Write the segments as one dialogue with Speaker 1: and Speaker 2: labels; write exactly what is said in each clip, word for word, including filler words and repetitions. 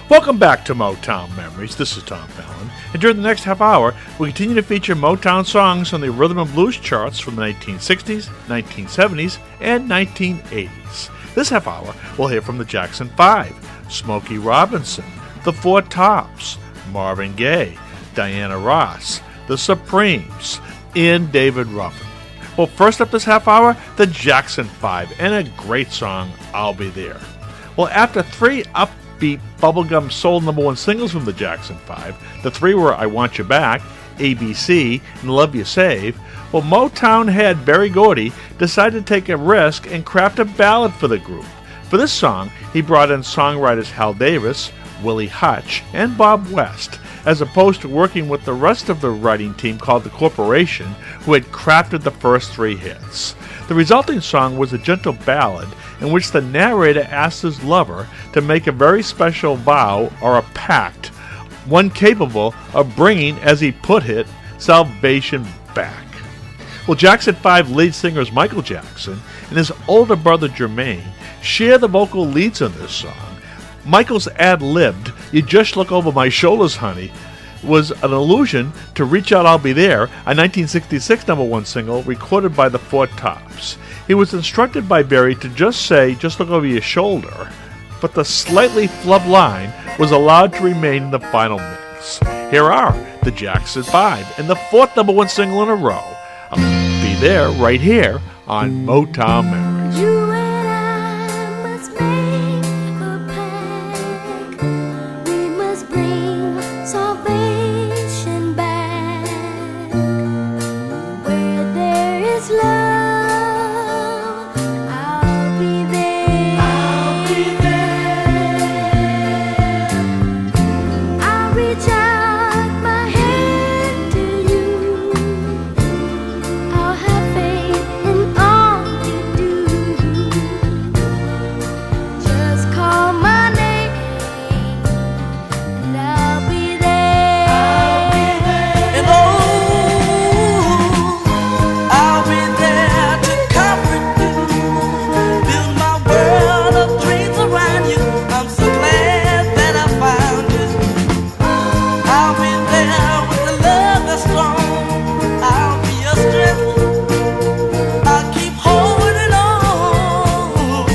Speaker 1: Welcome back to Motown Memories. This is Tom Fallon, and during the next half hour, we continue to feature Motown songs on the rhythm and blues charts from the nineteen sixties, nineteen seventies, and nineteen eighties. This half hour, we'll hear from the Jackson Five, Smokey Robinson, the Four Tops, Marvin Gaye, Diana Ross, the Supremes, and David Ruffin. Well, first up this half hour, the Jackson Five, and a great song, I'll Be There. Well, after three upbeat bubblegum soul number one singles from the Jackson Five, the three were I Want You Back, A B C, and Love You Save, well, Motown head Berry Gordy decided to take a risk and craft a ballad for the group. For this song, he brought in songwriters Hal Davis, Willie Hutch, and Bob West, as opposed to working with the rest of the writing team called the Corporation, who had crafted the first three hits. The resulting song was a gentle ballad in which the narrator asked his lover to make a very special vow or a pact, one capable of bringing, as he put it, salvation back. Well, Jackson Five lead singers Michael Jackson and his older brother Jermaine share the vocal leads on this song. Michael's ad-libbed, "You Just Look Over My Shoulders, Honey," was an allusion to Reach Out, I'll Be There, a nineteen sixty-six number one single recorded by the Four Tops. He was instructed by Berry to just say, "Just look over your shoulder," but the slightly flubbed line was allowed to remain in the final mix. Here are the Jackson Five and the fourth number one single in a row. I'll Be There right here on Motown Memories.
Speaker 2: You and I must make a pact. We must bring salvation back. Where there is love, I'll be there. I'll be there. I'll reach out my hand to you. I'll have faith in all you do. Just call my name and I'll be there. I'll be there.
Speaker 3: And oh, I'll be there to comfort you, build my world of dreams around you. I'm so glad that I found you. I'll be there with the love that's strong. I'll be your strength. I'll keep holding on.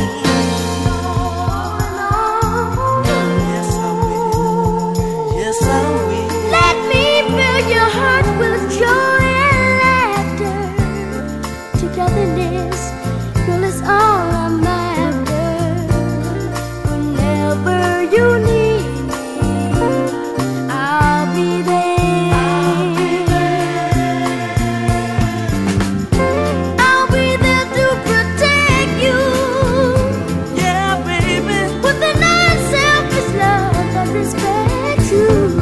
Speaker 3: Yes, I will. Yes, I will.
Speaker 2: Let me fill your heart with joy and laughter. Togetherness, girl, is all I'm after. Whenever you need me, I'll be there. I'll be there to protect you
Speaker 3: Yeah, baby.
Speaker 2: with an unselfish love that respects you.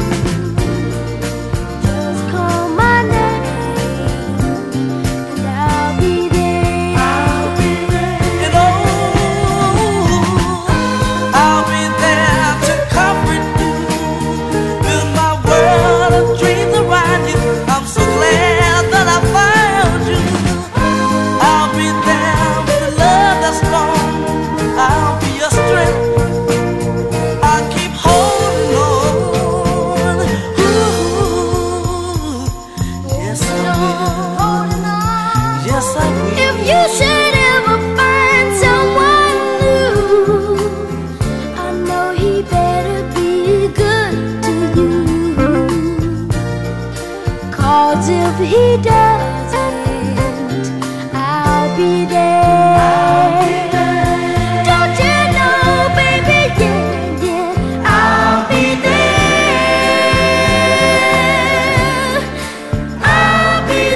Speaker 2: Just call my name and I'll be there. I'll be there.
Speaker 3: And oh, I'll be there to comfort you, build my world of dreams around you. I'm so glad that I found you. I'll be there with the love that's strong. I'll be your strength. I'll keep holding on. Ooh, yes I will.
Speaker 2: Holding on.
Speaker 3: Yes I will.
Speaker 2: If you should ever find someone new, I know he better be good to you. 'Cause if he doesn't, I'll be there. Don't you know, baby, yeah, yeah, I'll be there. I'll be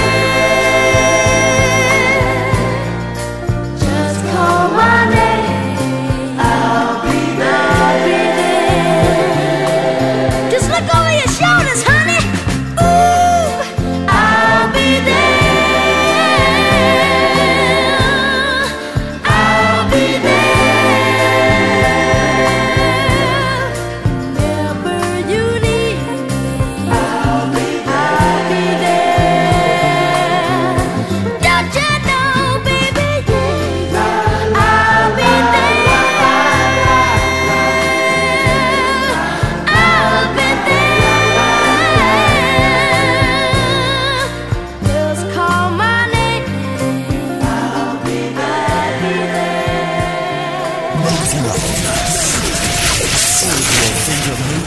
Speaker 2: there. Just call my name. I'll be there. Just look over your shoulders, honey. Ooh, I'll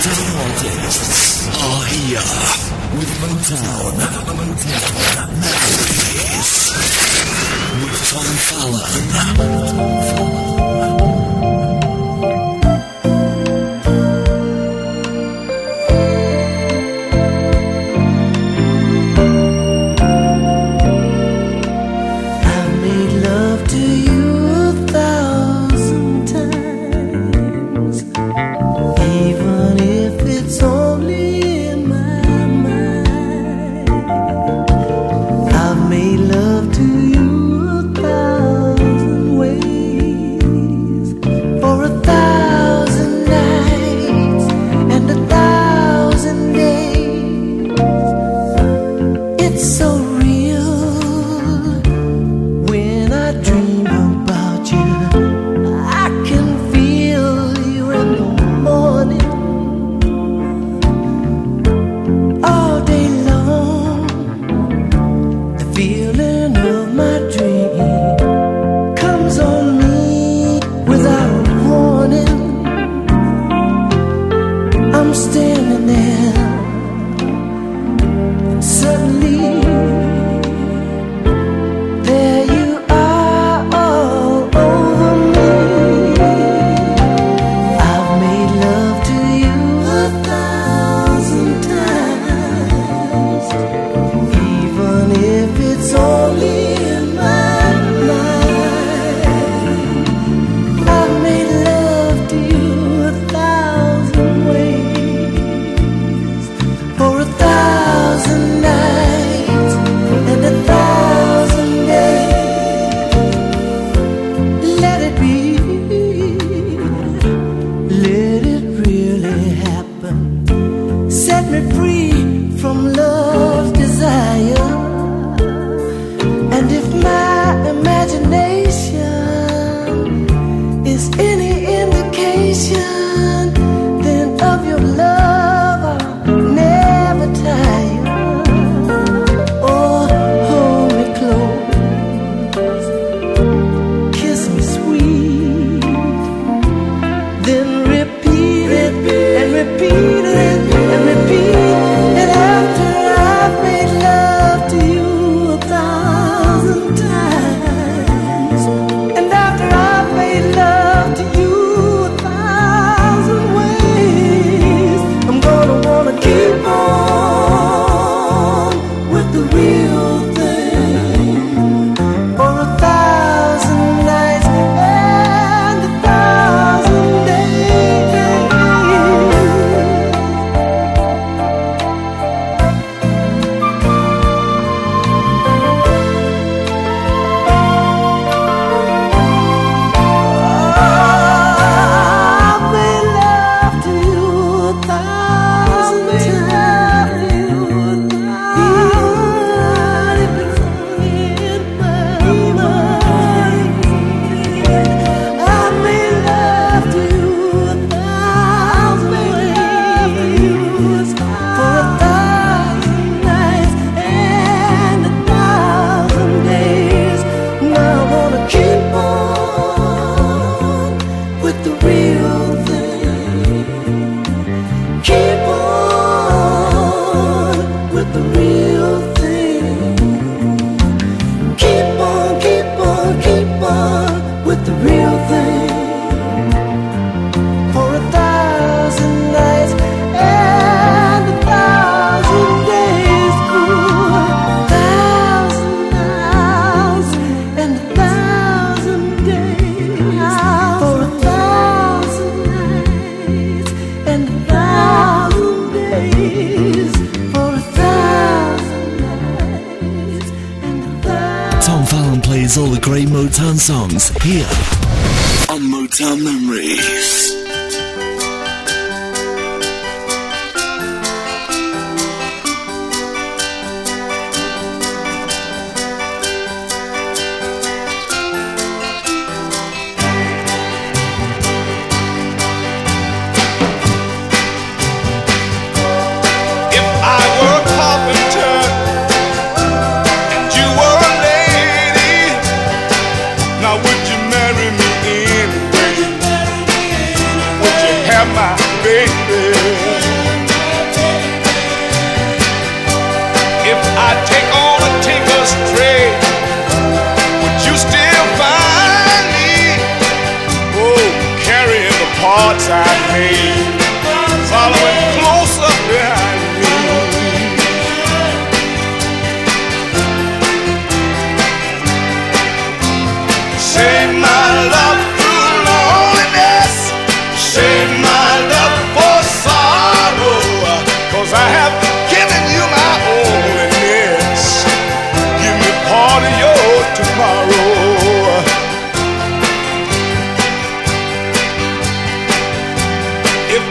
Speaker 4: Motown artists are here with Motown, Motown Memories with Tom Fallon.
Speaker 5: All the great Motown songs here on Motown Memories.
Speaker 6: My baby,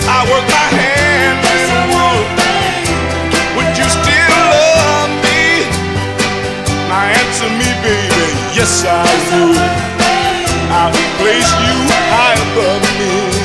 Speaker 6: I work my hand in wood. Would you still love me? Now answer me, baby. Yes, I would. I'll place you high above me.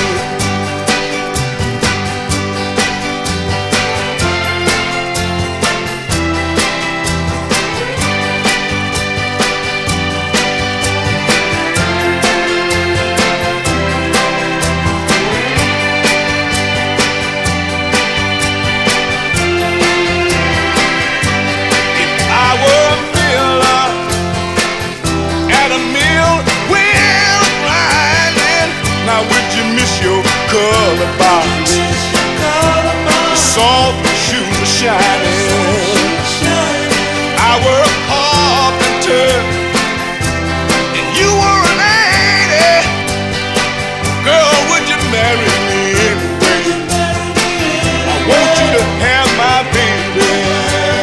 Speaker 6: Color box, the soft shoes are shining. I were a carpenter, and you were a lady. Girl, would you marry me anyway? I want you to have my baby.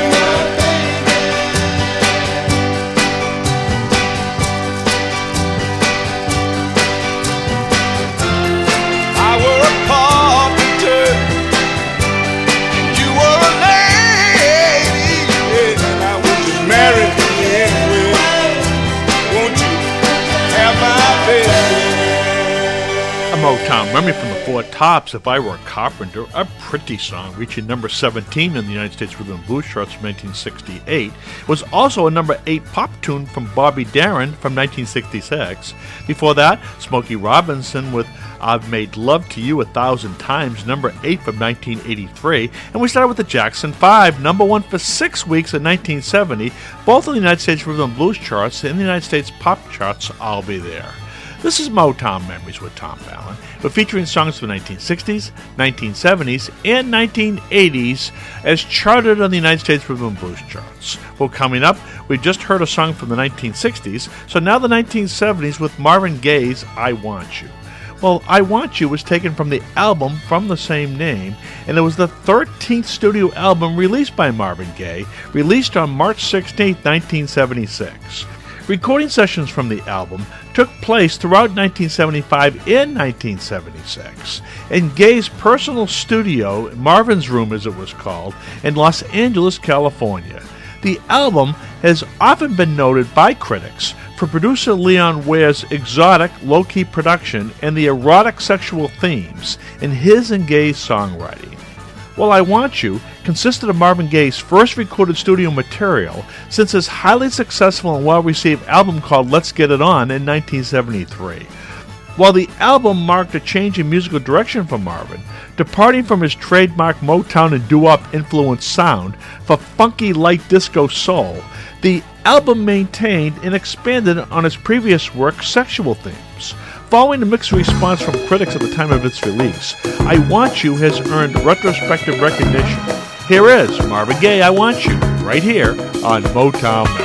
Speaker 1: Motown memory from the Four Tops, If I Were a Carpenter, a pretty song reaching number seventeen in the United States Rhythm and Blues charts from nineteen sixty-eight, was also a number eight pop tune from Bobby Darin from nineteen sixty-six. Before that, Smokey Robinson with I've Made Love to You a Thousand Times, number eight from nineteen eighty-three, and we started with the Jackson five, number one for six weeks in nineteen seventy, both in the United States Rhythm and Blues charts and the United States pop charts. I'll be there. This is Motown Memories with Tom Fallon. We're featuring songs from the nineteen sixties, nineteen seventies, and nineteen eighties as charted on the United States Rhythm and Blues charts. Well, coming up, we just heard a song from the nineteen sixties, so now the nineteen seventies with Marvin Gaye's I Want You. Well, I Want You was taken from the album from the same name, and it was the thirteenth studio album released by Marvin Gaye, released on March sixteenth, nineteen seventy-six. Recording sessions from the album took place throughout nineteen seventy-five and nineteen seventy-six in Gaye's personal studio, Marvin's Room as it was called, in Los Angeles, California. The album has often been noted by critics for producer Leon Ware's exotic, low-key production and the erotic sexual themes in his and Gaye's songwriting. Well, I Want You consisted of Marvin Gaye's first recorded studio material since his highly successful and well-received album called Let's Get It On in nineteen seventy-three. While the album marked a change in musical direction for Marvin, departing from his trademark Motown and doo-wop influenced sound for funky light disco soul, the album maintained and expanded on his previous work's sexual themes. Following a mixed response from critics at the time of its release, I Want You has earned retrospective recognition. Here is Marvin Gaye, I Want You, right here on Motown Memories.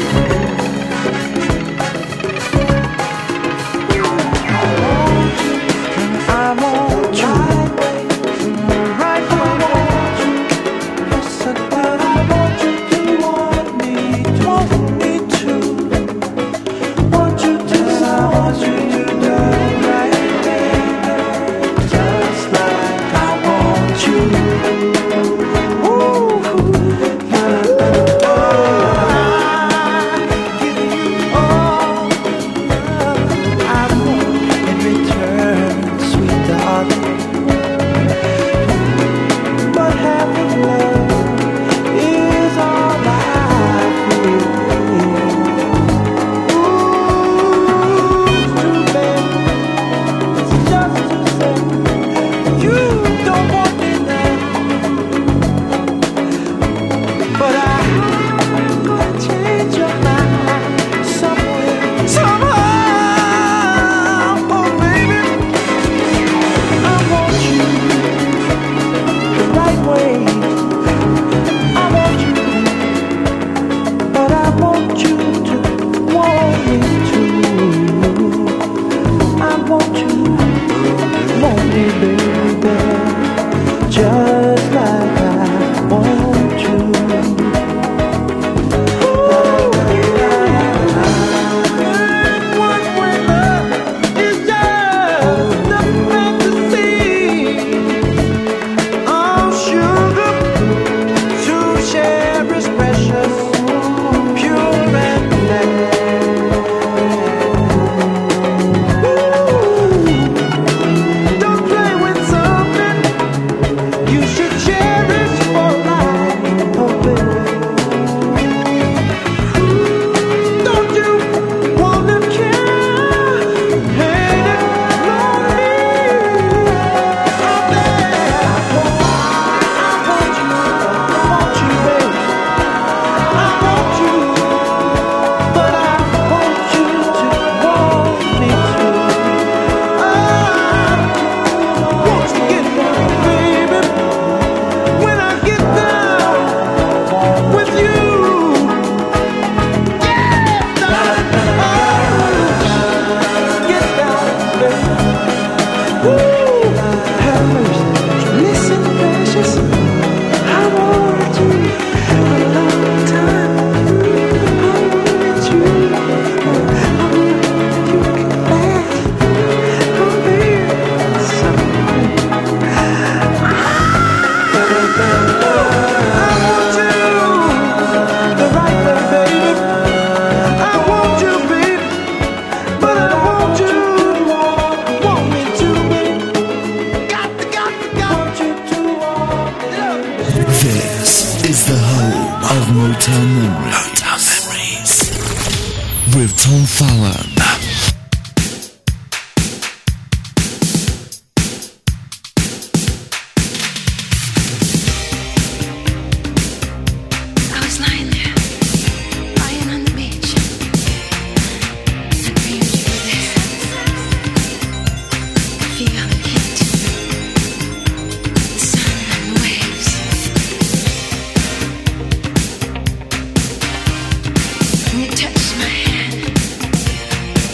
Speaker 2: I want you.
Speaker 5: with Tom Fallon.
Speaker 7: You touched my hand.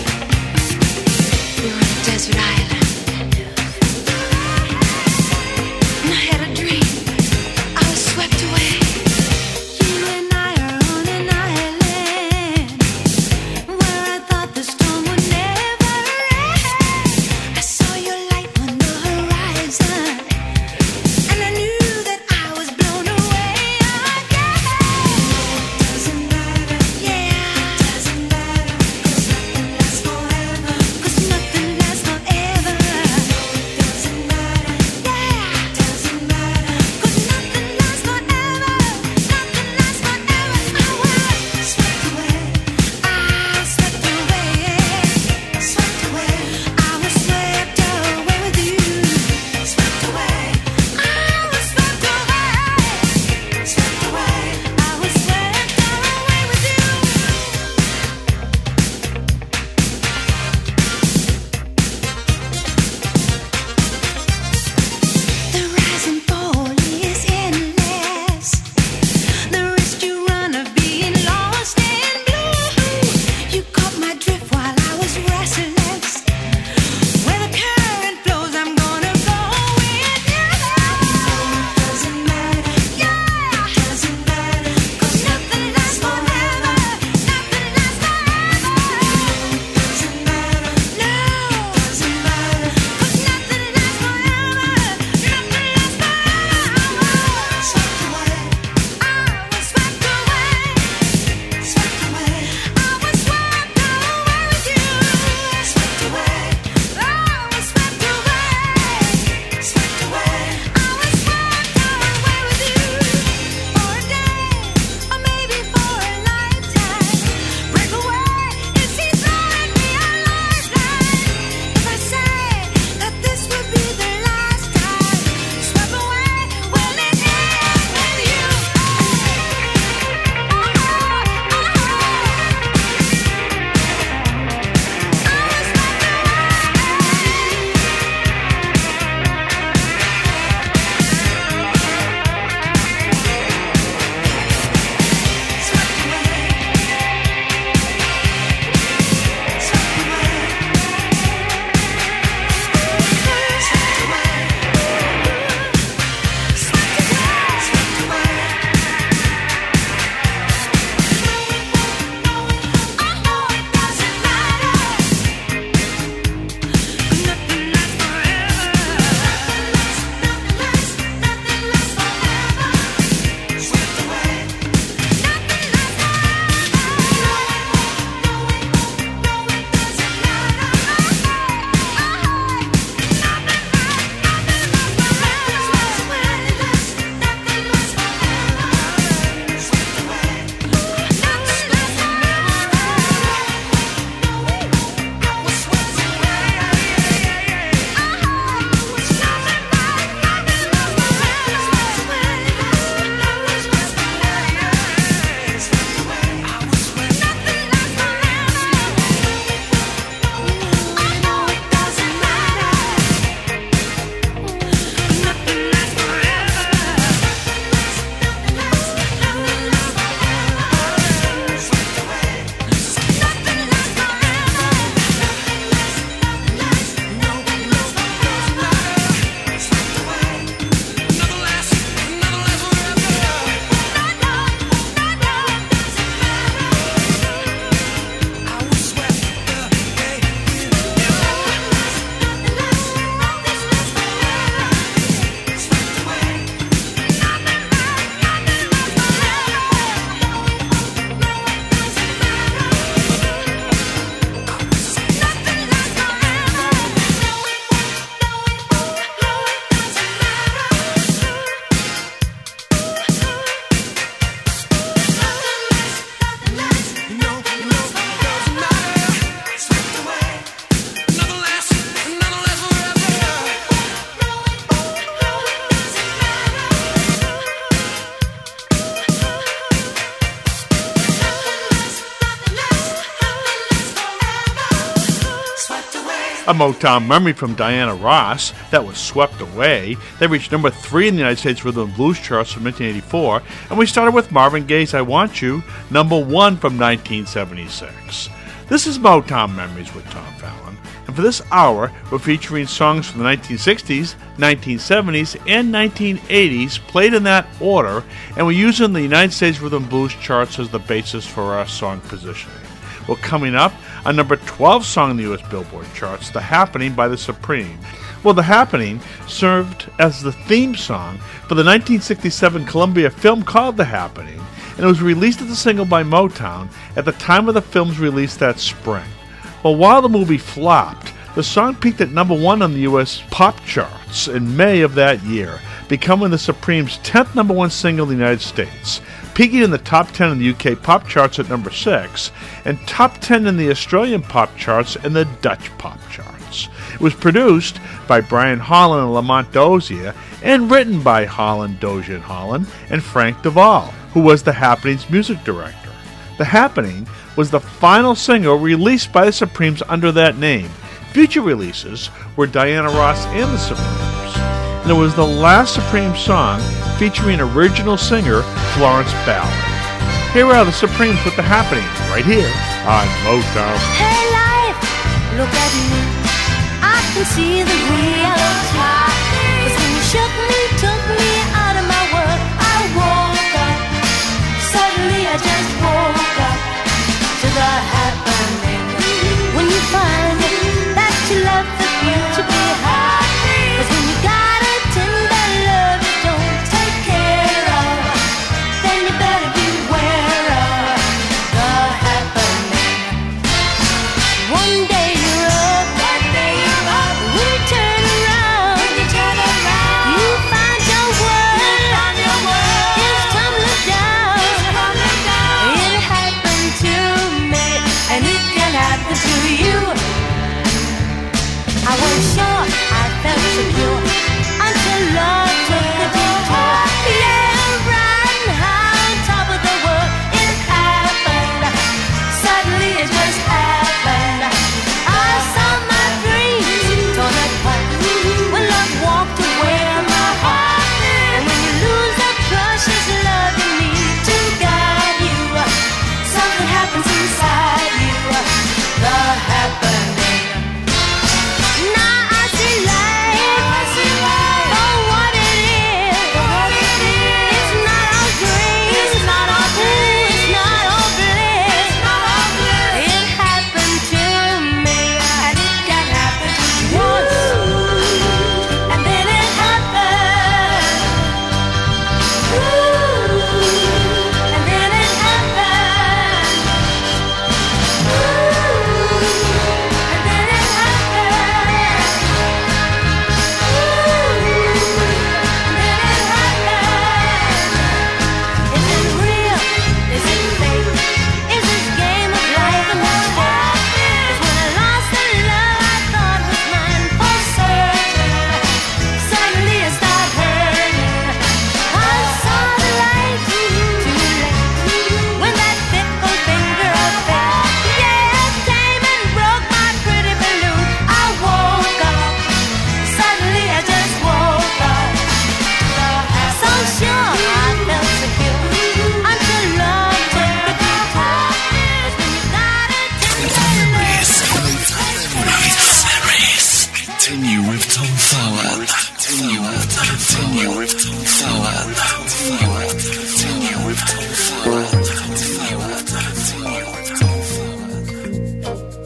Speaker 1: A Motown memory from Diana Ross that was Swept Away. They reached number three in the United States Rhythm and Blues charts from nineteen eighty-four, and we started with Marvin Gaye's I Want You, number one from nineteen seventy-six. This is Motown Memories with Tom Fallon, and for this hour, we're featuring songs from the nineteen sixties, nineteen seventies, and nineteen eighties, played in that order, and we're using the United States Rhythm and Blues charts as the basis for our song positioning. Well, coming up, a number twelve song in the U S Billboard charts, The Happening by The Supremes. Well, The Happening served as the theme song for the nineteen sixty-seven Columbia film called The Happening, and it was released as a single by Motown at the time of the film's release that spring. Well, while the movie flopped, the song peaked at number one on the U S pop charts in May of that year, becoming the Supremes' tenth number one single in the United States, peaking in the top ten in the U K pop charts at number six, and top ten in the Australian pop charts and the Dutch pop charts. It was produced by Brian Holland and Lamont Dozier, and written by Holland, Dozier, and Holland, and Frank Duvall, who was The Happening's music director. The Happening was the final single released by the Supremes under that name. Future releases were Diana Ross and the Supremes, and it was the last Supreme song featuring original singer Florence Ballard. Here are the Supremes with The Happening, right here on Motown.
Speaker 2: Hey life, look at me. I can see the reality. 'Cause when you shook me, took me out of my world, I woke up. Suddenly I just woke up to the happening. When you find that you left the future behind. 'Cause when you got a tender love you don't take care of, then you better beware of the happening. One day you're up, one day you're up. When you turn around, when you turn around, you find your world, find your world is tumbling down, it's tumbling down. It happened to me, and it can happen to you. I was sure, I felt secure, until love took a detour. Yeah, right high on top of the world, it happened. Suddenly it just happened. I saw my dreams torn apart when love walked away from my heart. And when you lose the precious love you need to guide you, something happens inside you. The happening. Now I see life for what it is. It's not all dreams, it's not all blue, it's not all bliss. It happened to me, and it can happen once, and then it happened. And then it happened. And then it happened. Is it real? Is it fake? Is this game of life a mistake? 'Cause when I lost the love I thought was mine for certain, suddenly it started hurting. I saw the light too late when that fickle finger of fate, yeah, came and broke my pretty balloon. I woke up. Suddenly I just woke up. So sure I felt secure until love took a detour. 'Cause when you got a tender
Speaker 5: Memories, memories, memories. Continue with Tom Fallon. Continue with, continue with Tom Fallon. Continue with, continue with Tom Fallon. Continue with, continue with Tom Fallon.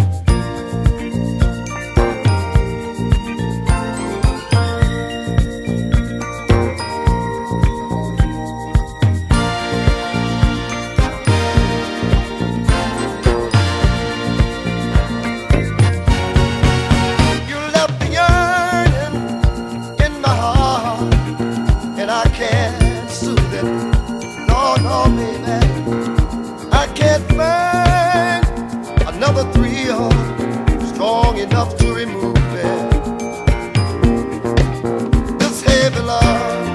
Speaker 7: You left the yearning in my heart, and I can't soothe it. No, no, baby. I can't find another thrill strong enough to remove it. This heavy love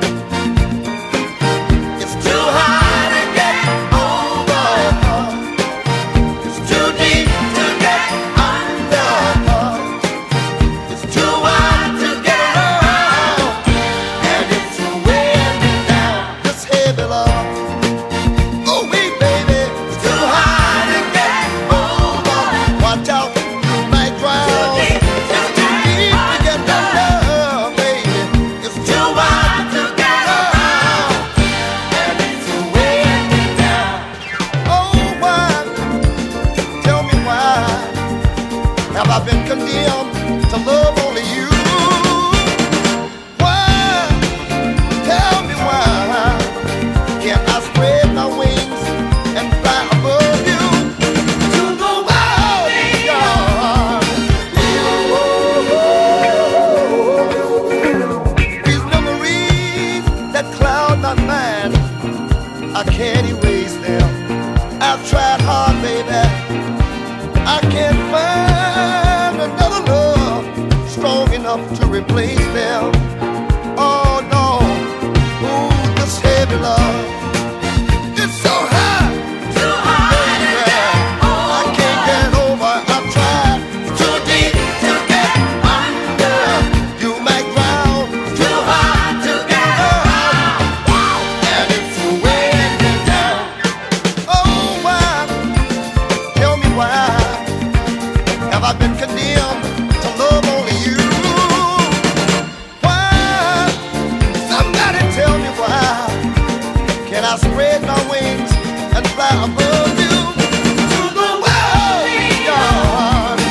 Speaker 7: is too high to get over. It's too deep to get under. I've been condemned to love only you. Why? Somebody tell me why. Can I spread my wings and fly above you to the world beyond?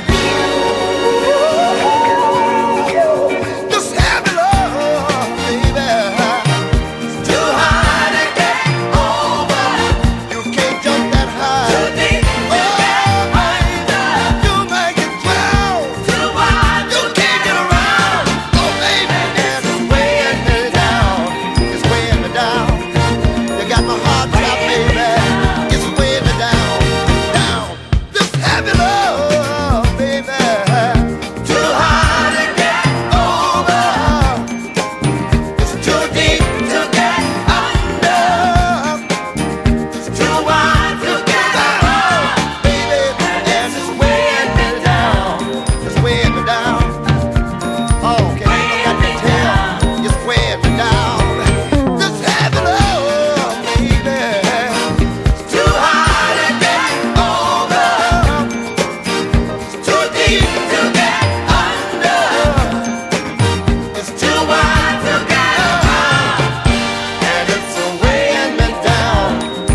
Speaker 7: Just have it love, baby. It's too high to get over. You can't jump that high. Too deep to get under. You make it drown. Too wide. You can't get around. Oh, baby, and it's weighing me down. It's weighing me down. You got my heart trapped, baby. It's weighing me down, down. This heavy love, baby. Too high to get over. It's too deep to get under. It's too wide to get around, baby. And it's weighing me down. It's weighing me down. Oh, can you look at the tail? It's weighing me down. This heavy love, baby. It's too high to get over. It's too deep to get under. It's too wide to get around. And it's weighing me down.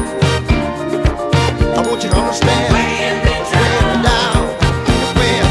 Speaker 7: I want you to understand. It's weighing me down. It's weighing.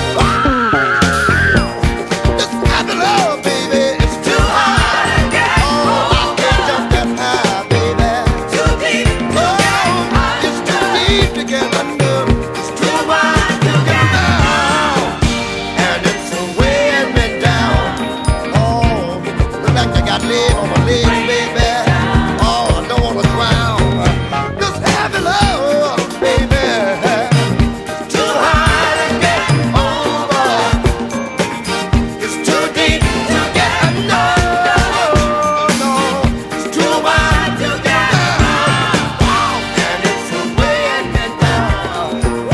Speaker 7: This happy love, baby, it's too high to get over. Oh, I can't jump that high, baby. Too deep to get under. It's too deep to get under. It's too wide to get down. And it's weighing me down. Oh, look like I got lead on my legs, baby. Oh, I don't wanna drown. This happy love, baby. It's too high to get over. It's too deep to get under. No, it's too wide to get down. And it's weighing me down.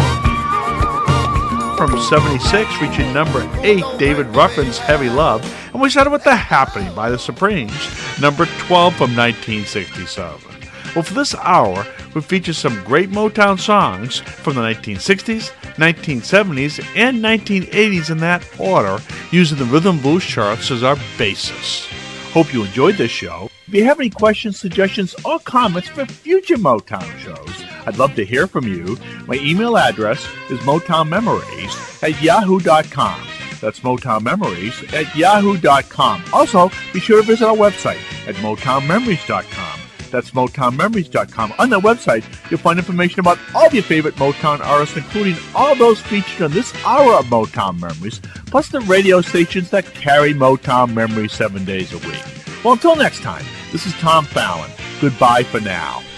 Speaker 1: From seventy-six, reaching number eight, David Ruffin's Heavy Love. And we started with The Happening by the Supremes, number twelve from nineteen sixty-seven. Well, for this hour, we feature some great Motown songs from the nineteen sixties, nineteen seventies, and nineteen eighties in that order, using the Rhythm Blues charts as our basis. Hope you enjoyed this show. If you have any questions, suggestions, or comments for future Motown shows, I'd love to hear from you. My email address is motownmemories at yahoo dot com. That's motownmemories at yahoo dot com. Also, be sure to visit our website at motown memories dot com. That's motown memories dot com. On that website, you'll find information about all of your favorite Motown artists, including all those featured on this hour of Motown Memories, plus the radio stations that carry Motown Memories seven days a week. Well, until next time, this is Tom Fallon. Goodbye for now.